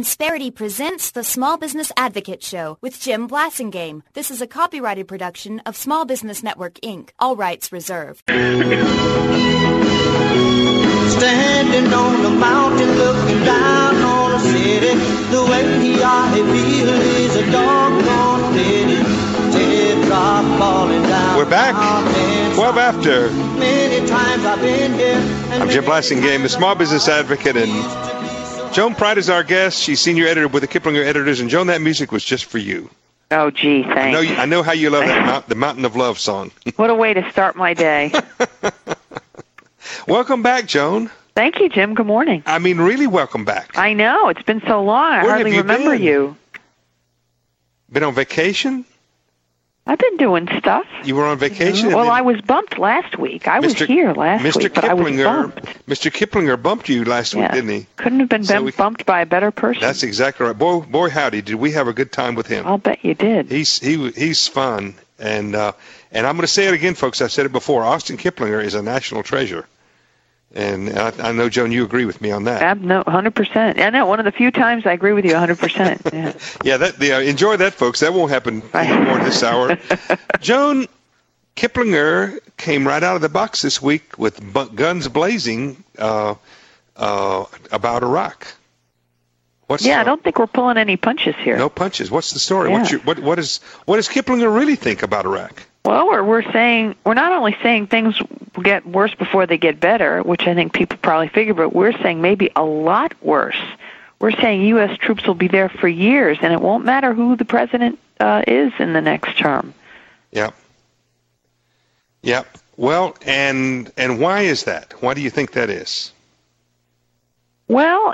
Insperity presents the Small Business Advocate Show with Jim Blasingame. This is a copyrighted production of Small Business Network, Inc. All rights reserved. Standing on the mountain looking down on the city, the way I feel is a doggone pity. Teardrop falling down. We're back. 12 after. Many times I've been here. I'm Jim Blasingame, the Small Business Advocate, and Joan Pride is our guest. She's senior editor with the Kiplinger Editors, and Joan, that music was just for you. Oh, gee, thanks. I know how you love that the Mountain of Love song. What a way to start my day. Welcome back, Joan. Thank you, Jim. Good morning. I mean, really welcome back. I know. It's been so long. I hardly remember you. Been on vacation? I've been doing stuff. You were on vacation? Well, I was bumped last week. I was here last week, but I was bumped. Mr. Kiplinger bumped you last week, didn't he? Couldn't have been bumped by a better person. That's exactly right. Boy, howdy, did we have a good time with him. I'll bet you did. He's fun. And I'm going to say it again, folks. I've said it before. Austin Kiplinger is a national treasure. And I know, Joan, you agree with me on that. No, 100%. I know, one of the few times I agree with you 100%. Yeah. Enjoy that, folks. That won't happen anymore this hour. Joan, Kiplinger came right out of the box this week with guns blazing about Iraq. I don't think we're pulling any punches here. No punches. What's the story? Yeah. What does Kiplinger really think about Iraq? Well, we're not only saying things get worse before they get better, which I think people probably figure, but we're saying maybe a lot worse. We're saying U.S. troops will be there for years, and it won't matter who the president is in the next term. Yep. Well, and why is that? Why do you think that is? Well,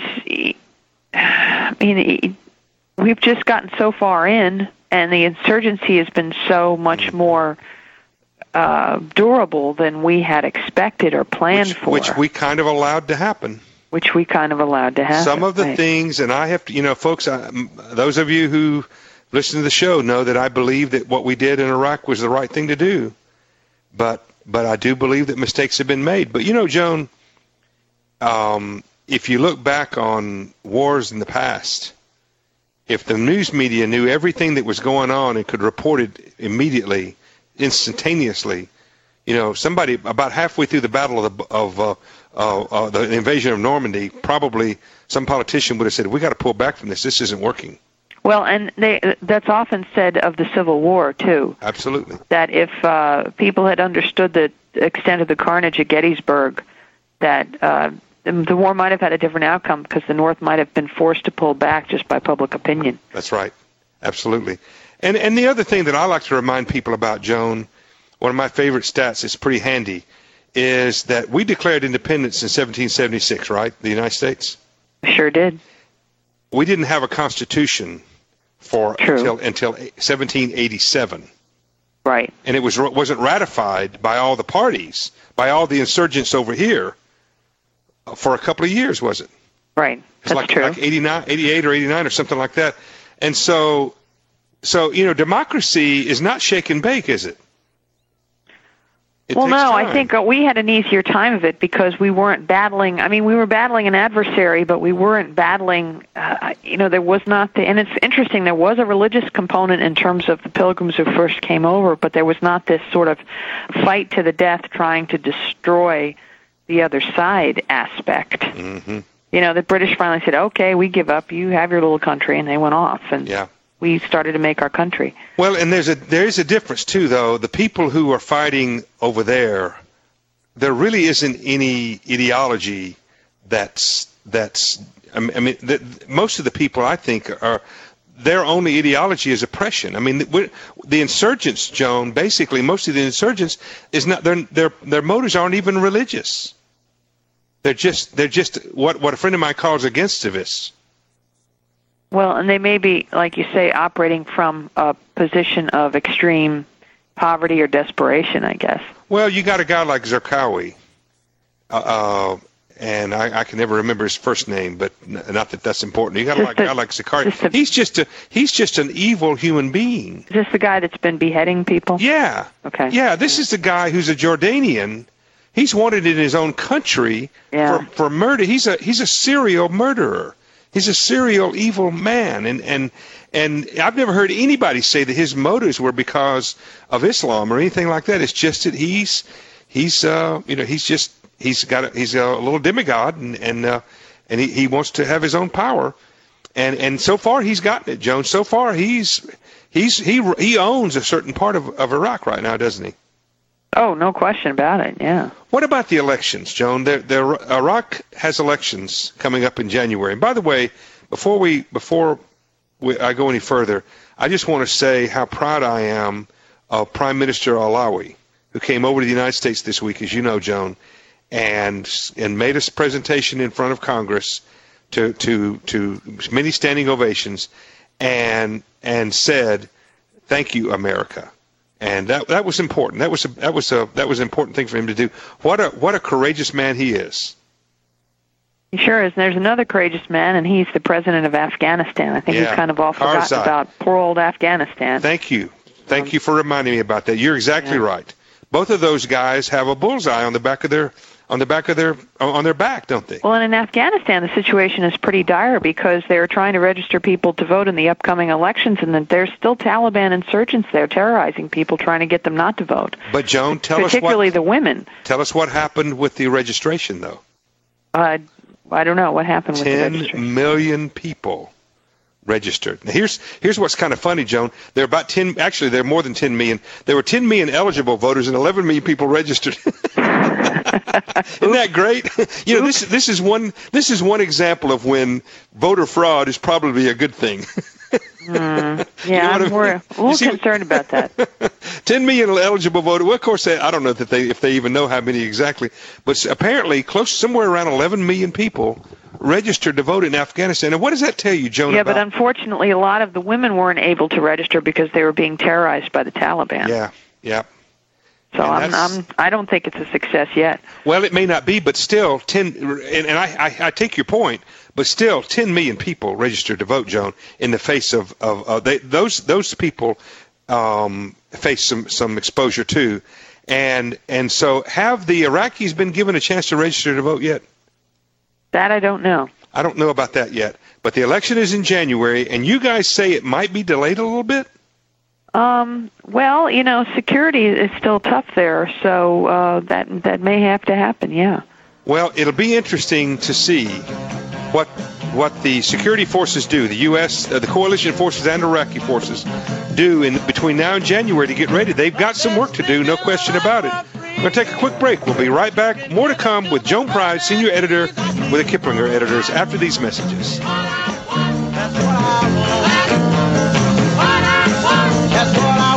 we've just gotten so far in, and the insurgency has been so much more durable than we had expected or planned for. Which we kind of allowed to happen. Some of the things, and I have to, folks, those of you who listen to the show know that I believe that what we did in Iraq was the right thing to do. But I do believe that mistakes have been made. But, Joan, if you look back on wars in the past, if the news media knew everything that was going on and could report it immediately, instantaneously, somebody about halfway through the battle of the invasion of Normandy, probably some politician would have said, "We got to pull back from this. This isn't working." Well, and that's often said of the Civil War too. Absolutely. That if people had understood the extent of the carnage at Gettysburg, that the war might have had a different outcome because the North might have been forced to pull back just by public opinion. That's right. Absolutely. And the other thing that I like to remind people about, Joan, one of my favorite stats, it's pretty handy, is that we declared independence in 1776, right? The United States? Sure did. We didn't have a constitution until 1787. Right. And it wasn't ratified by all the parties, by all the insurgents over here, for a couple of years, was it? Right. That's true. Like 88 or 89 or something like that. And so democracy is not shake and bake, is it? I think we had an easier time of it because we weren't battling. I mean, we were battling an adversary, but we weren't battling, there was not and it's interesting, there was a religious component in terms of the pilgrims who first came over, but there was not this sort of fight to the death trying to destroy the other side aspect. Mm-hmm. The British finally said, "Okay, we give up. You have your little country," and they went off, and we started to make our country. Well, and there is a difference too, though. The people who are fighting over there really isn't any ideology that's. Most of the people, I think, their only ideology is oppression. I mean, the insurgents, Joan, basically, most of the insurgents is not their motives aren't even religious. They're just what a friend of mine calls againstivists. Well, and they may be, like you say, operating from a position of extreme poverty or desperation, I guess. Well, you got a guy like Zarqawi, and I can never remember his first name, but not that that's important. You got a guy like Zarqawi. He's just an evil human being. Is this the guy that's been beheading people? Yeah. Okay. Yeah, this is the guy who's a Jordanian. He's wanted in his own country for murder. He's a serial murderer. He's a serial evil man, and I've never heard anybody say that his motives were because of Islam or anything like that. It's just that he's a little demigod, and he wants to have his own power, and so far he's gotten it, Joan. So far he owns a certain part of Iraq right now, doesn't he? Oh, no question about it. Yeah. What about the elections, Joan? Iraq has elections coming up in January. And by the way, before I go any further, I just want to say how proud I am of Prime Minister Alawi, who came over to the United States this week, as you know, Joan, and made a presentation in front of Congress to many standing ovations, and said, "Thank you, America." And that was important. That was an important thing for him to do. What a courageous man he is. He sure is. There's another courageous man, and he's the president of Afghanistan. I think he's kind of all forgotten about poor old Afghanistan. Thank you. Thank you for reminding me about that. You're exactly right. Both of those guys have a bullseye on their back, don't they? Well, and in Afghanistan, the situation is pretty dire because they're trying to register people to vote in the upcoming elections, and that there's still Taliban insurgents there terrorizing people, trying to get them not to vote. But Joan, particularly the women. Tell us what happened with the registration, though. I don't know what happened with the registration. 10 million people registered. Now, here's what's kind of funny, Joan. There are about 10. Actually, there are more than 10 million. There were 10 million eligible voters and 11 million people registered. Isn't that great? You know, this is one example of when voter fraud is probably a good thing. Yeah, we're a little concerned about that. 10 million eligible voters. Well, of course, I don't know if they even know how many exactly, but apparently somewhere around 11 million people registered to vote in Afghanistan. And what does that tell you, Joan? Yeah, but unfortunately, a lot of the women weren't able to register because they were being terrorized by the Taliban. Yeah. So I don't think it's a success yet. Well, it may not be, but still, I take your point, but still, 10 million people registered to vote, Joan, in the face of those people face some exposure too, and so have the Iraqis been given a chance to register to vote yet? That I don't know. I don't know about that yet, but the election is in January, and you guys say it might be delayed a little bit? Well, you know, security is still tough there, so that may have to happen, yeah. Well, it'll be interesting to see what the security forces do, the U.S., the coalition forces and Iraqi forces do between now and January to get ready. They've got some work to do, no question about it. We're going to take a quick break. We'll be right back. More to come with Joan Pride, senior editor with the Kiplinger Editors, after these messages. That's what I want. That's what I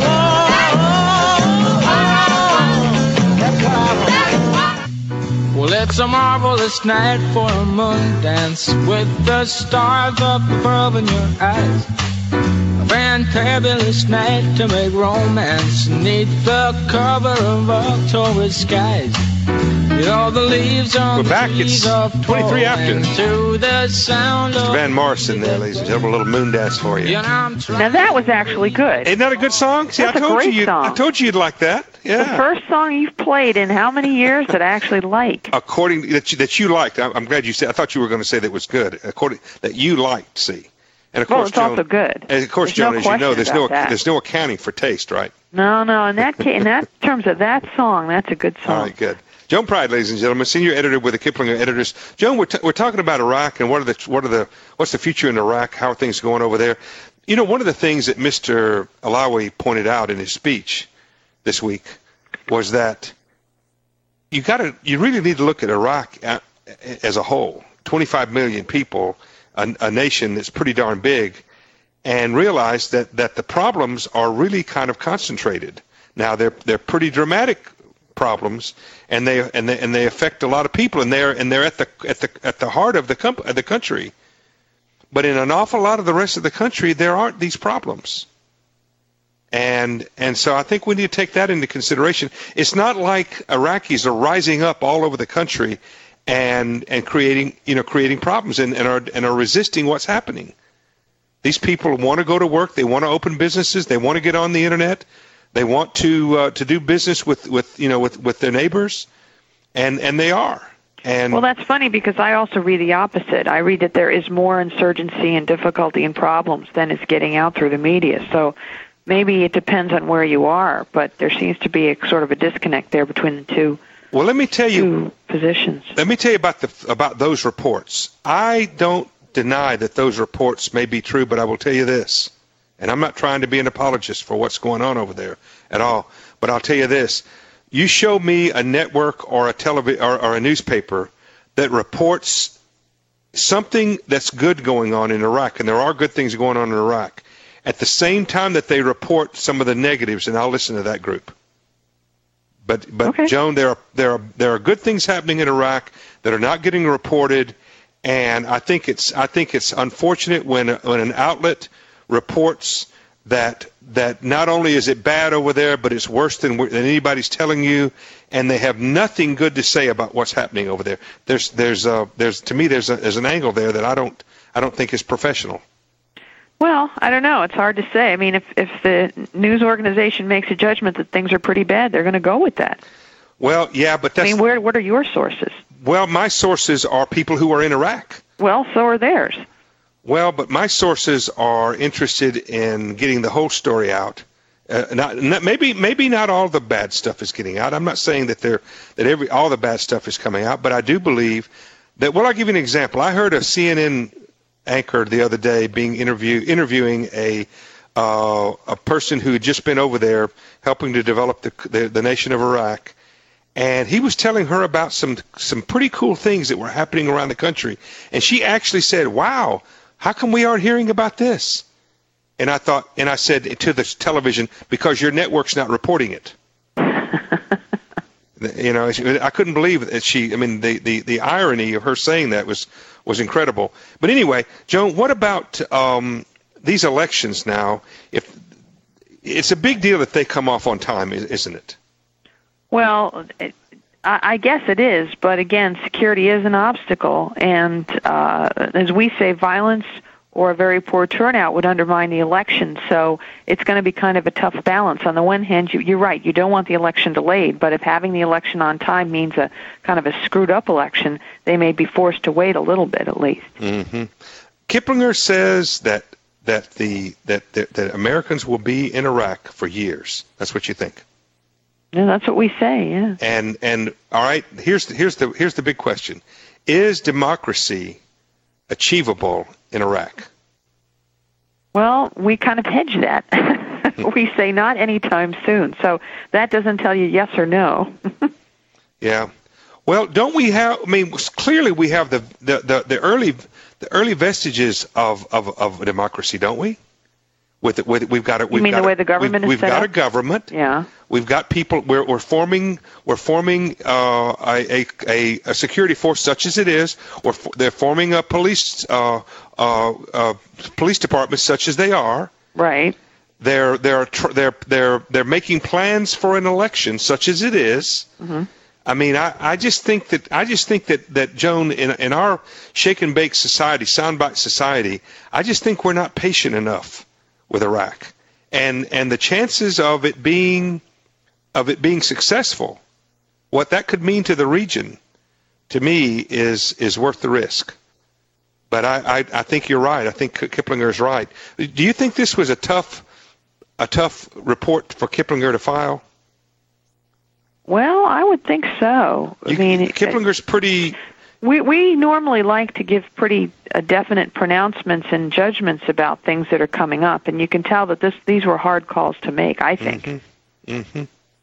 want. Well, it's a marvelous night for a moon dance with the stars up above in your eyes. A fantabulous night to make romance neath the cover of October skies. You know, the leaves on We're back. It's 23 after. To the sound Mr. of Van Morrison there, ladies and gentlemen. A little moon dance for you. Now that was actually good. Isn't that a good song? See, That's a great song. I told you you'd like that. Yeah. The first song you've played in how many years that I actually like? According that you liked. I'm glad you said. I thought you were going to say that was good. According that you liked. See. And of course, it's Joan, also good. And of course, Joan, as you know, there's no accounting for taste, right? No. In that terms of that song, that's a good song. All right, good. Joan Pride, ladies and gentlemen, senior editor with the Kiplinger Editors. Joan, we're talking about Iraq and what's the future in Iraq? How are things going over there? You know, one of the things that Mr. Alawi pointed out in his speech this week was that you really need to look at Iraq as a whole. 25 million people. A nation that's pretty darn big, and realize that the problems are really kind of concentrated. Now they're pretty dramatic problems, and they affect a lot of people, and they're at the heart of the country. But in an awful lot of the rest of the country, there aren't these problems. And so I think we need to take that into consideration. It's not like Iraqis are rising up all over the country and creating problems and are resisting what's happening. These people want to go to work. They want to open businesses. They want to get on the internet. They want to do business with their neighbors, and they are. And well, that's funny because I also read the opposite. I read that there is more insurgency and difficulty and problems than is getting out through the media. So maybe it depends on where you are, but there seems to be a sort of a disconnect there between the two. Well, let me tell you, two positions. Let me tell you about those reports. I don't deny that those reports may be true, but I will tell you this, and I'm not trying to be an apologist for what's going on over there at all, but I'll tell you this. You show me a network or a television or a newspaper that reports something that's good going on in Iraq, and there are good things going on in Iraq, at the same time that they report some of the negatives, and I'll listen to that group. But okay. Joan, there are good things happening in Iraq that are not getting reported, and I think it's unfortunate when an outlet reports that not only is it bad over there, but it's worse than anybody's telling you, and they have nothing good to say about what's happening over there. There's to me there's an angle there that I don't think is professional. Well, I don't know. It's hard to say. I mean, if the news organization makes a judgment that things are pretty bad, they're going to go with that. Well, yeah, but that's... I mean, what are your sources? Well, my sources are people who are in Iraq. Well, so are theirs. Well, but my sources are interested in getting the whole story out. Maybe not all the bad stuff is getting out. I'm not saying that all the bad stuff is coming out, but I do believe that. Well, I'll give you an example. I heard a CNN anchor the other day being interviewing a person who had just been over there helping to develop the nation of Iraq, and he was telling her about some pretty cool things that were happening around the country, and she actually said, "Wow, how come we aren't hearing about this?" And I said to the television, because your network's not reporting it. I couldn't believe that the irony of her saying that was incredible. But anyway, Joan, what about these elections now? If it's a big deal that they come off on time, isn't it? Well, I guess it is, but again, security is an obstacle, and as we say, violence or a very poor turnout would undermine the election. So it's going to be kind of a tough balance. On the one hand, you're right, you don't want the election delayed, but if having the election on time means a kind of a screwed up election, they may be forced to wait a little bit at least. Mm-hmm. Kiplinger says that Americans will be in Iraq for years. That's what you think? Yeah, that's what we say. Yeah. And all right, here's the big question: is democracy achievable in Iraq? Well, we kind of hedge that. We say not anytime soon. So that doesn't tell you yes or no. Yeah. Well, don't we have? I mean, clearly we have the early vestiges of a democracy, don't we? We've got it. You mean the way the government is set up? We've got a government. Yeah. We've got people. We're forming a security force such as it is. They're forming a police department such as they are. Right. They're making plans for an election such as it is. Mm-hmm. I mean, I just think that Joan, in our shake and bake society, soundbite society, I just think we're not patient enough with Iraq, and the chances of it being successful, what that could mean to the region, to me is worth the risk. But I think you're right. I think Kiplinger is right. Do you think this was a tough report for Kiplinger to file? Well, I would think so. Kiplinger's pretty. We normally like to give pretty definite pronouncements and judgments about things that are coming up, and you can tell that these were hard calls to make, I think. Mm-hmm.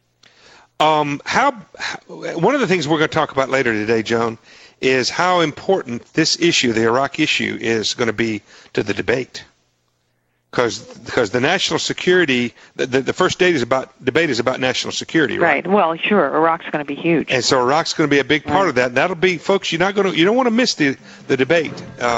Mm-hmm. One of the things we're going to talk about later today, Joan, is how important this issue, the Iraq issue, is going to be to the debate. Because the national security, the first debate is about national security, right? Right. Well, sure. Iraq's going to be huge, and so Iraq's going to be a big part of that. And that'll be, folks. You don't want to miss the debate.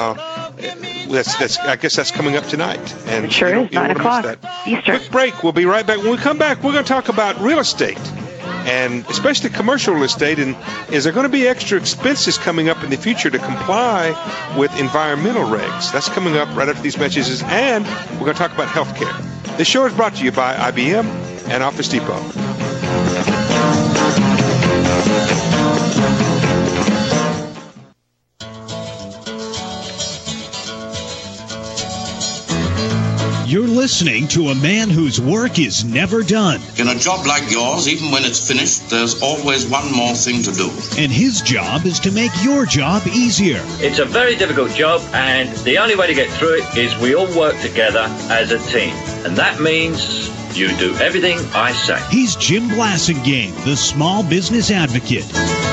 I guess that's coming up tonight. And it sure is 9 o'clock Eastern. Quick break. We'll be right back. When we come back, we're going to talk about real estate, and especially commercial real estate. And is there going to be extra expenses coming up in the future to comply with environmental regs? That's coming up right after these messages, and we're going to talk about healthcare. This show is brought to you by IBM and Office Depot. You're listening to a man whose work is never done. In a job like yours, even when it's finished, there's always one more thing to do. And his job is to make your job easier. It's a very difficult job, and the only way to get through it is we all work together as a team. And that means you do everything I say. He's Jim Blasingame, the small business advocate.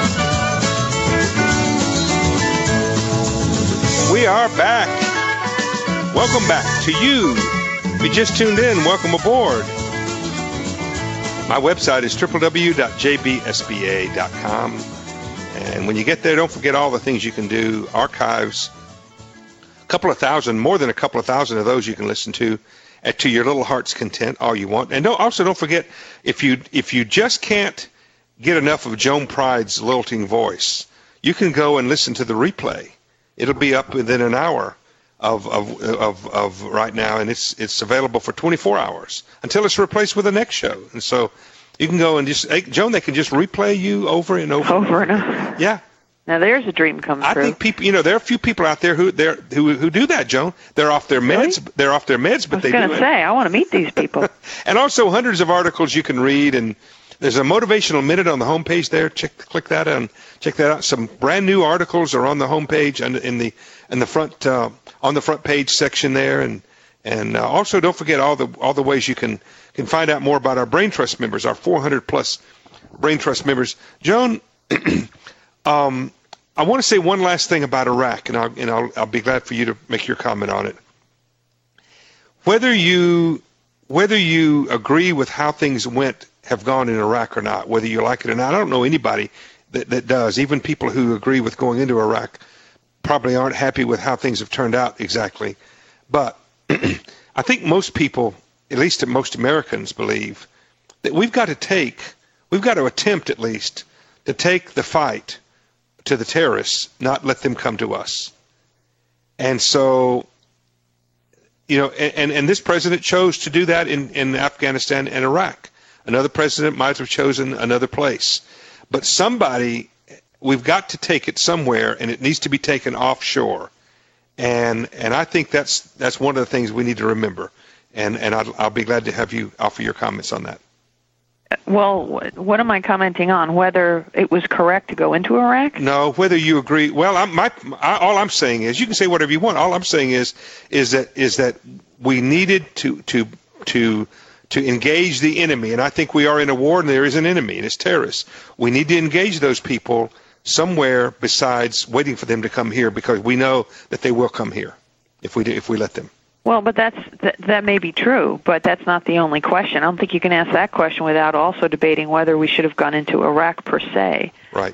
We are back. Welcome back to you. If you just tuned in, welcome aboard. My website is www.jbsba.com. And when you get there, don't forget all the things you can do. Archives, more than a couple of thousand of those you can listen to your little heart's content, all you want. And don't forget, if you just can't get enough of Joan Pride's lilting voice, you can go and listen to the replay. It'll be up within an hour of right now, and it's available for 24 hours until it's replaced with the next show. And so you can go and Joan, they can just replay you over and over. Over and over. Yeah. Now there's a dream come true. I think people, there are a few people out there who do that, Joan. They're off their meds. Really? They're off their meds, but they do it. I was going to say, I want to meet these people. And also hundreds of articles you can read, and there's a motivational minute on the homepage there. Click that and check that out. Some brand new articles are on the homepage and in the front on the front page section there, and also don't forget all the ways you can find out more about our Brain Trust members, our 400 plus Brain Trust members. Joan, I want to say one last thing about Iraq, and I'll be glad for you to make your comment on it. Whether you agree with how things have gone in Iraq or not, whether you like it or not, I don't know anybody that does. Even people who agree with going into Iraq probably aren't happy with how things have turned out exactly. But I think most people, at least most Americans, believe that we've got to attempt at least to take the fight to the terrorists, not let them come to us. And so, and this president chose to do that in Afghanistan and Iraq. Another president might have chosen another place. But we've got to take it somewhere, and it needs to be taken offshore. And I think that's one of the things we need to remember. And I'll be glad to have you offer your comments on that. Well, what am I commenting on? Whether it was correct to go into Iraq? No, whether you agree. Well, all I'm saying is, you can say whatever you want. All I'm saying is that we needed to engage the enemy, and I think we are in a war, and there is an enemy, and it's terrorists. We need to engage those people somewhere besides waiting for them to come here, because we know that they will come here if we let them. Well, but that may be true, but that's not the only question. I don't think you can ask that question without also debating whether we should have gone into Iraq per se. Right.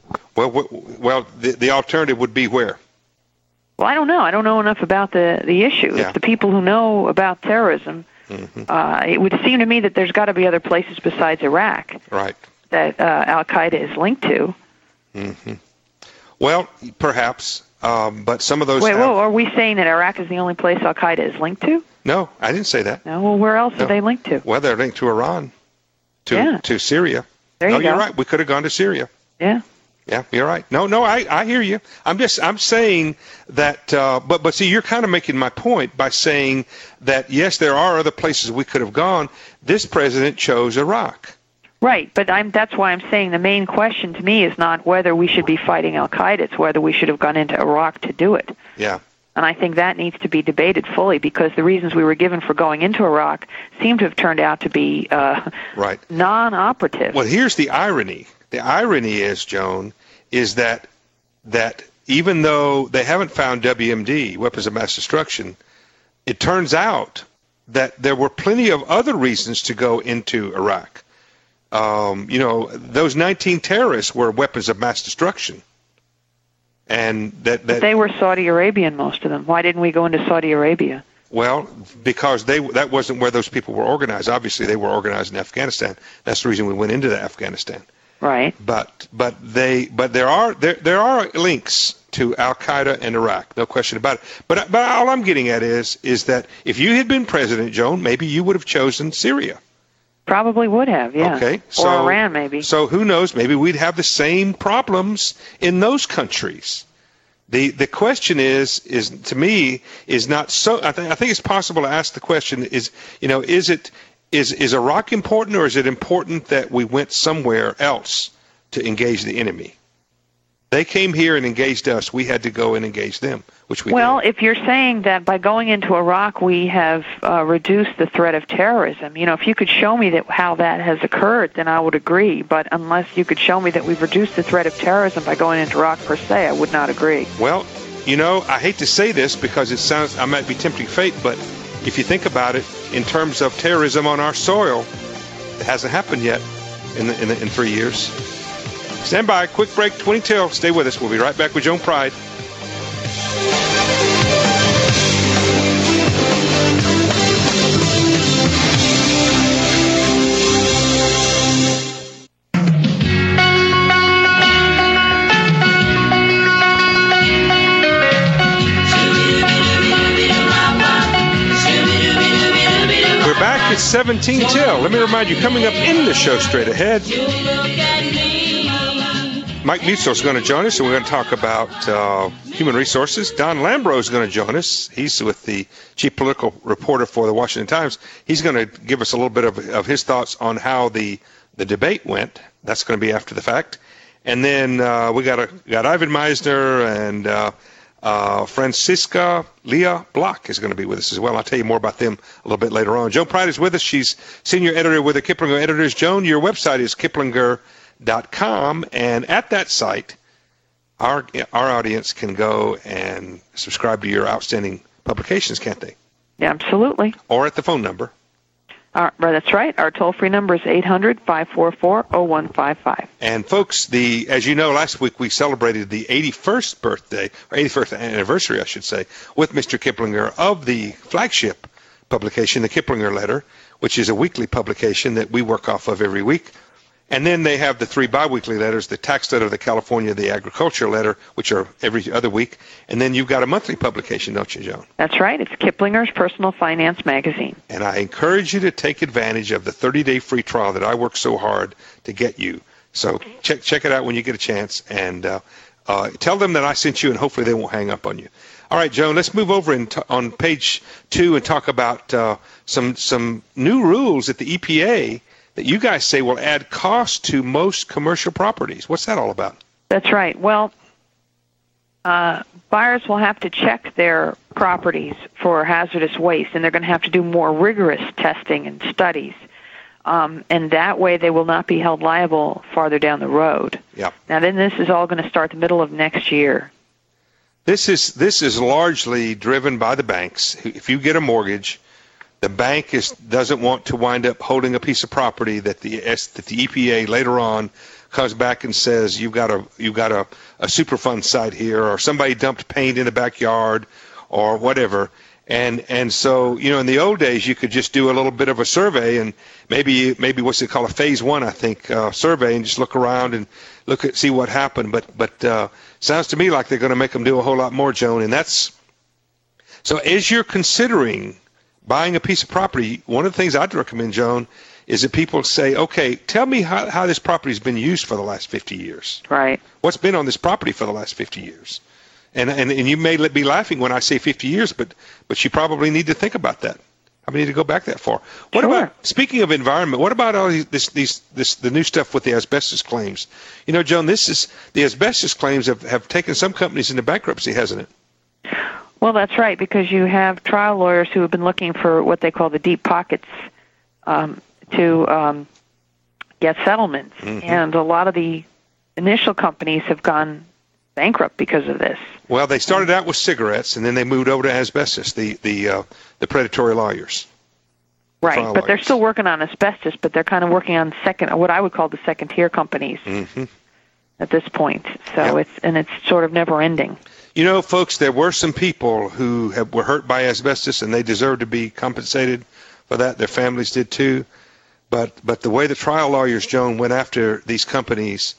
Well, the alternative would be where? Well, I don't know. I don't know enough about the issue. Yeah. It's the people who know about terrorism. Mm-hmm. It would seem to me that there's got to be other places besides Iraq, right, that Al-Qaeda is linked to. Mm-hmm. Well, perhaps. But some of those. Are we saying that Iraq is the only place Al-Qaeda is linked to? No, I didn't say that. No, well, where else are they linked to? Well, they're linked to Iran, to Syria. There you go. You're right. We could have gone to Syria. Yeah. Yeah, you're right. No, I hear you. I'm saying that. But see, you're kind of making my point by saying that yes, there are other places we could have gone. This president chose Iraq. Right, but that's why I'm saying the main question to me is not whether we should be fighting Al-Qaeda, it's whether we should have gone into Iraq to do it. Yeah. And I think that needs to be debated fully, because the reasons we were given for going into Iraq seem to have turned out to be right, non-operative. Well, here's the irony. The irony is, Joan, is that even though they haven't found WMD, weapons of mass destruction, it turns out that there were plenty of other reasons to go into Iraq. Those 19 terrorists were weapons of mass destruction, and that they were Saudi Arabian, most of them. Why didn't we go into Saudi Arabia? Well, because that wasn't where those people were organized. Obviously, they were organized in Afghanistan. That's the reason we went into Afghanistan. Right. But there are links to Al-Qaeda and Iraq, no question about it. But all I'm getting at is that if you had been president, Joan, maybe you would have chosen Syria. Probably would have, yeah. Okay. Or Iran, maybe. So who knows? Maybe we'd have the same problems in those countries. The question is to me is not so. I think it's possible to ask the question: is Iraq important, or is it important that we went somewhere else to engage the enemy? They came here and engaged us. We had to go and engage them, which we did. Well, if you're saying that by going into Iraq we have reduced the threat of terrorism, if you could show me how that has occurred, then I would agree. But unless you could show me that we've reduced the threat of terrorism by going into Iraq per se, I would not agree. Well, I hate to say this because I might be tempting fate, but if you think about it, in terms of terrorism on our soil, it hasn't happened yet in 3 years. Stand by. Quick break, 20 till. Stay with us. We'll be right back with Joan Pride. We're back at 17 till. Let me remind you, coming up in the show straight ahead, Mike Musil is going to join us, and we're going to talk about human resources. Don Lambro is going to join us. He's with the chief political reporter for the Washington Times. He's going to give us a little bit of his thoughts on how the debate went. That's going to be after the fact. And then we got Ivan Meisner and Francisca Leah Block is going to be with us as well. I'll tell you more about them a little bit later on. Joan Pride is with us. She's senior editor with the Kiplinger Editors. Joan, your website is kiplinger.com, and at that site, our audience can go and subscribe to your outstanding publications, can't they? Yeah, absolutely. Or at the phone number. That's right. Our toll-free number is 800-544-0155. And folks, as you know, last week we celebrated the 81st birthday, or 81st anniversary, I should say, with Mr. Kiplinger of the flagship publication, the Kiplinger Letter, which is a weekly publication that we work off of every week. And then they have the 3 biweekly letters, the Tax Letter, the California, the Agriculture Letter, which are every other week. And then you've got a monthly publication, don't you, Joan? That's right. It's Kiplinger's Personal Finance Magazine. And I encourage you to take advantage of the 30-day free trial that I worked so hard to get you. So check it out when you get a chance, and tell them that I sent you, and hopefully they won't hang up on you. All right, Joan, let's move over on page 2 and talk about some new rules at the EPA that you guys say will add cost to most commercial properties. What's that all about? That's right. Well, buyers will have to check their properties for hazardous waste, and they're going to have to do more rigorous testing and studies. And that way they will not be held liable farther down the road. Yeah. Now, then this is all going to start the middle of next year. This is largely driven by the banks. If you get a mortgage, the bank doesn't want to wind up holding a piece of property that the EPA later on comes back and says you've got a Superfund site here, or somebody dumped paint in the backyard, or whatever. And so, in the old days you could just do a little bit of a survey, and maybe what's it called, a phase 1, I think, survey, and just look around and see what happened. But sounds to me like they're going to make them do a whole lot more, Joan. And that's so. As you're considering buying a piece of property, one of the things I'd recommend, Joan, is that people say, okay, tell me how this property's been used for the last 50 years. Right. What's been on this property for the last 50 years? And you may be laughing when I say 50 years, but you probably need to think about that. I need to go back that far. What about, speaking of environment, what about all the new stuff with the asbestos claims? Joan, the asbestos claims have taken some companies into bankruptcy, hasn't it? Well, that's right, because you have trial lawyers who have been looking for what they call the deep pockets to get settlements. Mm-hmm. And a lot of the initial companies have gone bankrupt because of this. Well, they started out with cigarettes, and then they moved over to asbestos, the predatory lawyers. Right, but they're still working on asbestos, but they're kind of working on what I would call the second-tier companies at this point. So it's sort of never-ending. Folks, there were some people who were hurt by asbestos, and they deserve to be compensated for that. Their families did too. But the way the trial lawyers, Joan, went after these companies,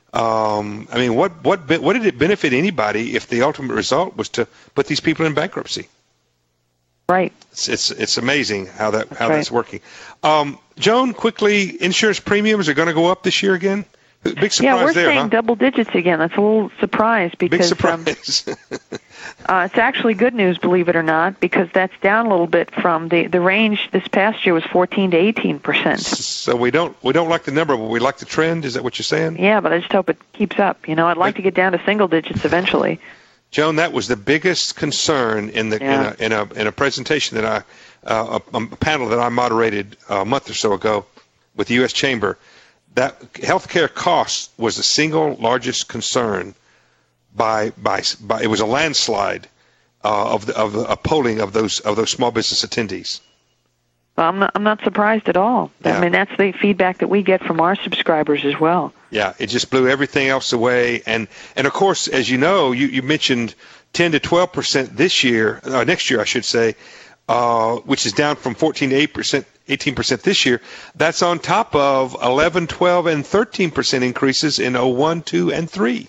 what did it benefit anybody if the ultimate result was to put these people in bankruptcy? Right. It's amazing how that's working. Joan, quickly, insurance premiums are going to go up this year again Big surprise yeah, we're there, saying huh? double digits again. That's a little surprise Big because surprise. it's actually good news, believe it or not, because that's down a little bit from the range this past year was 14 to 18%. So we don't like the number, but we like the trend. Is that what you're saying? Yeah, but I just hope it keeps up. I'd like to get down to single digits eventually. Joan, that was the biggest concern in a presentation that a panel that I moderated a month or so ago with the U.S. Chamber. That healthcare costs was the single largest concern by it was a landslide of the polling of those small business attendees. Well, I'm not surprised at all. Yeah. I mean, that's the feedback that we get from our subscribers as well. Yeah, it just blew everything else away, and of course, as you know, you mentioned 10 to 12% this year, next year I should say, which is down from 14 to 18% this year. That's on top of 11, 12, and 13% increases in 01, 2, and 3.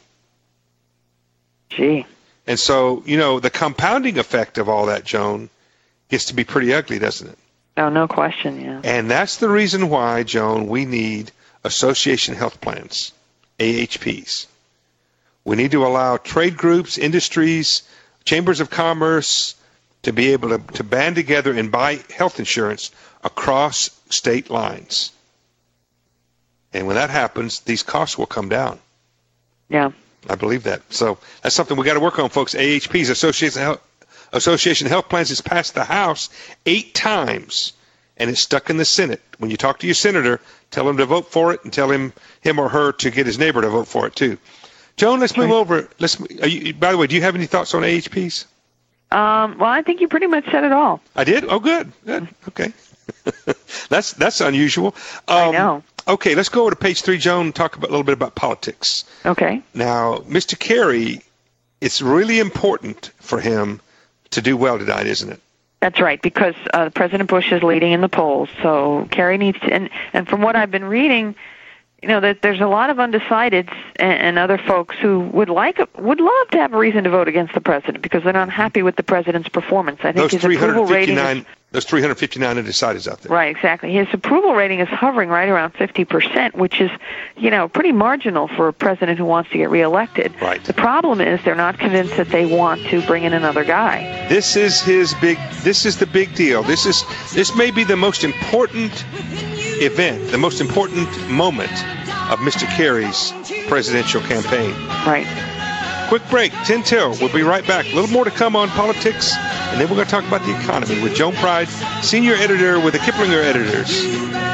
Gee. And so, the compounding effect of all that, Joan, gets to be pretty ugly, doesn't it? Oh, no question, yeah. And that's the reason why, Joan, we need association health plans, AHPs. We need to allow trade groups, industries, chambers of commerce to be able to band together and buy health insurance across state lines. And when that happens, these costs will come down. Yeah. I believe that. So that's something we got to work on, folks. AHPs, Association Health Plans, has passed the House 8 times, and it's stuck in the Senate. When you talk to your senator, tell him to vote for it, and tell him or her to get his neighbor to vote for it too. Joan, let's move over. By the way, do you have any thoughts on AHPs? Well, I think you pretty much said it all. I did? Oh, good. Okay. That's unusual. I know. Okay, let's go over to page 3, Joan, and talk a little bit about politics. Okay. Now, Mr. Kerry, it's really important for him to do well tonight, isn't it? That's right, because President Bush is leading in the polls, so Kerry needs to. And from what I've been reading, that there's a lot of undecideds and other folks who would love to have a reason to vote against the president because they're not happy with the president's performance. I think his approval rating is, those 359 undecideds out there. Right, exactly. His approval rating is hovering right around 50%, which is, pretty marginal for a president who wants to get reelected. Right. The problem is they're not convinced that they want to bring in another guy. This is the big deal. This may be the most important event, the most important moment of Mr. Kerry's presidential campaign. Right. Quick break, 10 till. We'll be right back. A little more to come on politics, and then we're going to talk about the economy with Joan Pride, senior editor with the Kiplinger Editors.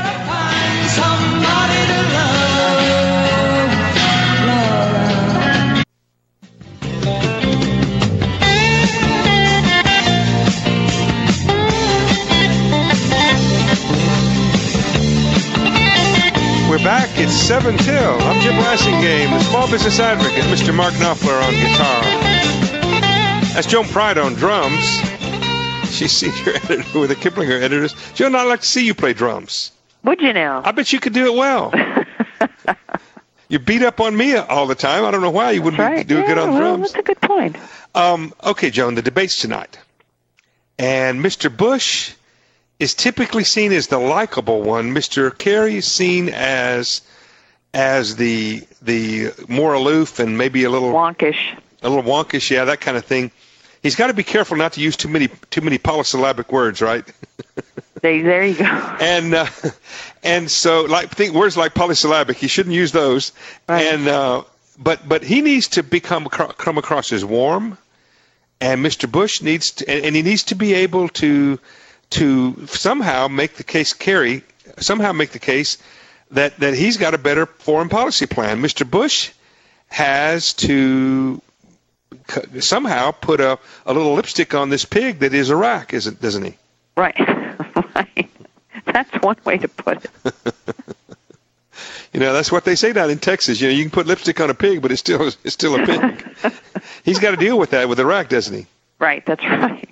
We're back. It's 7 till. I'm Jim Blasingame, the small business advocate, Mr. Mark Knopfler on guitar. That's Joan Pride on drums. She's senior editor with the Kiplinger Editors. Joan, I'd like to see you play drums. Would you now? I bet you could do it well. You beat up on me all the time. I don't know why you wouldn't do good on drums. That's a good point. Okay, Joan, the debate's tonight. And Mr. Bush is typically seen as the likable one. Mr. Kerry is seen as the more aloof and maybe a little wonkish. A little wonkish, yeah, that kind of thing. He's got to be careful not to use too many polysyllabic words, right? There you go. And so think words like polysyllabic, he shouldn't use those. Right. And but he needs to come across as warm, and Mr. Bush needs to, and he needs to be able to somehow make the case, that he's got a better foreign policy plan. Mr. Bush has to somehow put a little lipstick on this pig that is Iraq, doesn't he? Right. Right. That's one way to put it. That's what they say down in Texas. You can put lipstick on a pig, but it's still a pig. He's got to deal with that with Iraq, doesn't he? Right. That's right.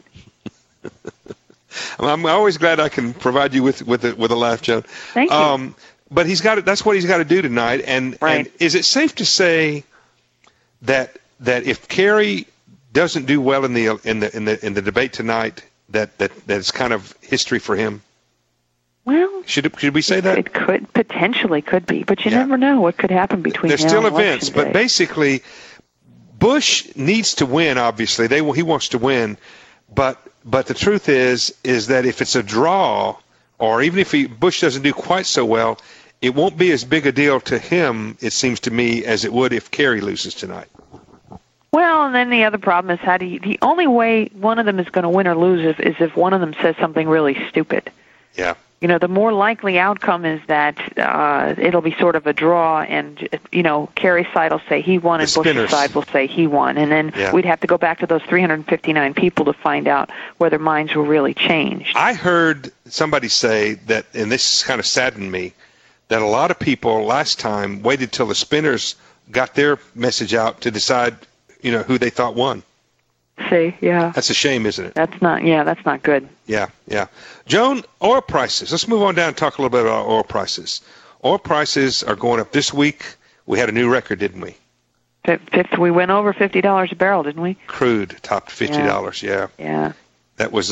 I'm always glad I can provide you with a laugh, Joan. Thank you. But that's what he's got to do tonight. And is it safe to say that if Kerry doesn't do well in the debate tonight, that it's kind of history for him? Well, should we say that? It could potentially be, but you never know what could happen between There's now still and events, Election but Day. basically, Bush needs to win. Obviously, he wants to win, but the truth is that if it's a draw, or even if Bush doesn't do quite so well, it won't be as big a deal to him, it seems to me, as it would if Kerry loses tonight. Well, and then the other problem is the only way one of them is going to win or lose is if one of them says something really stupid. Yeah. You know, the more likely outcome is that it'll be sort of a draw, and, you know, Kerry's side will say he won, and Bush's side will say he won. And then we'd have to go back to those 359 people to find out whether minds were really changed. I heard somebody say that, and this kind of saddened me, that a lot of people last time waited till the spinners got their message out to decide, you know, who they thought won. See, yeah. That's a shame, isn't it? That's not good. Yeah. Joan, oil prices. Let's move on down and talk a little bit about oil prices. Oil prices are going up this week. We had a new record, didn't we? We went over $50 a barrel, didn't we? Crude topped $50. Yeah. That was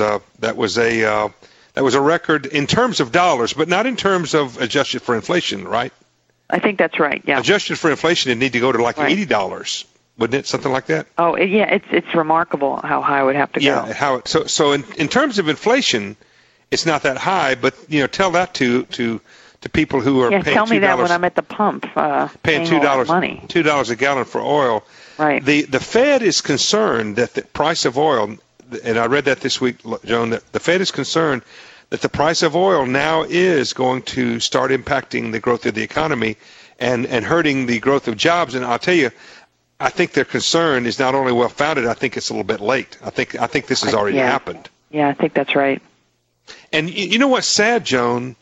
a record in terms of dollars, but not in terms of adjusted for inflation, right? I think that's right. Yeah. Adjusted for inflation, it'd need to go to like $80. Wouldn't it? Something like that? Oh, it's remarkable how high it would have to go. Yeah, so in terms of inflation, it's not that high, but, you know, tell that to people who are paying $2. Tell me that when I'm at the pump, paying $2 a gallon for oil. Right. The Fed is concerned that the price of oil, and I read that this week, Joan, that the Fed is concerned that the price of oil now is going to start impacting the growth of the economy and hurting the growth of jobs. And I'll tell you, I think their concern is not only well-founded, I think it's a little bit late. I think this has already happened. Yeah, I think that's right. And you know what's sad, Joan?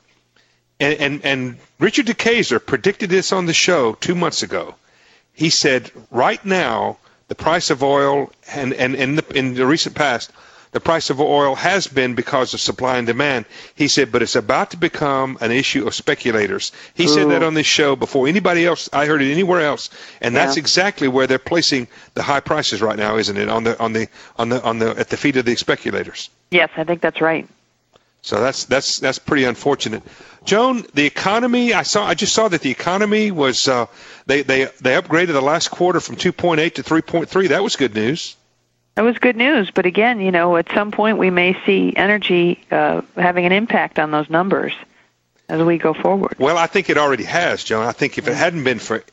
And Richard DeKayser predicted this on the show 2 months ago. He said, right now, the price of oil, and in the recent past, the price of oil has been because of supply and demand. He said, but it's about to become an issue of speculators. He said that on this show before anybody else. I heard it anywhere else, and that's exactly where they're placing the high prices right now, isn't it? On the at the feet of the speculators. Yes, I think that's right. So that's pretty unfortunate. Joan, the economy. I just saw that the economy was they upgraded the last quarter from 2.8 to 3.3. That was good news. That was good news, but again, you know, at some point we may see energy having an impact on those numbers as we go forward. Well, I think it already has, Joan. I think if it hadn't been for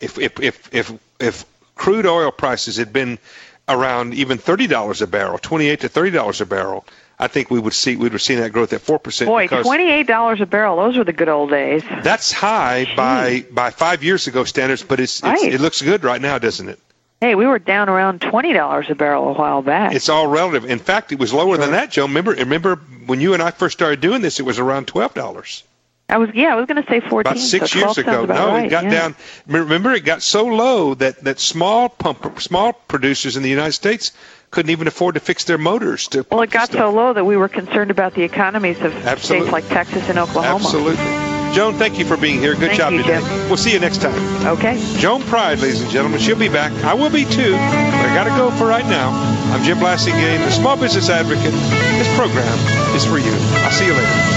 if crude oil prices had been around even $30 a barrel, $28 to $30 a barrel, I think we would see that growth at 4%. Boy, $28 a barrel, those were the good old days. That's high by 5 years ago standards, but it looks good right now, doesn't it? Hey, we were down around $20 a barrel a while back. It's all relative. In fact, it was lower than that, Joe. Remember when you and I first started doing this, it was around $12. I was going to say 14. About 6 years ago. No, right. It got down. Remember, it got so low that small producers in the United States couldn't even afford to fix their motors. Well, it got so low that we were concerned about the economies of states like Texas and Oklahoma. Absolutely. Joan, thank you for being here. Good job today. Jim. We'll see you next time. Okay. Joan Pride, ladies and gentlemen. She'll be back. I will be too, but I got to go for right now. I'm Jim Blasingame, the Small Business Advocate. This program is for you. I'll see you later.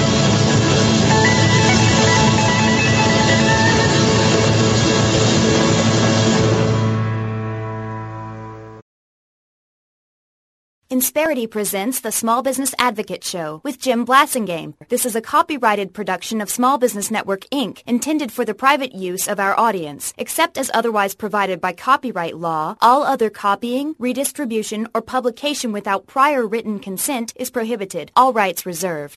Insperity presents the Small Business Advocate Show with Jim Blasingame. This is a copyrighted production of Small Business Network, Inc., intended for the private use of our audience. Except as otherwise provided by copyright law, all other copying, redistribution, or publication without prior written consent is prohibited. All rights reserved.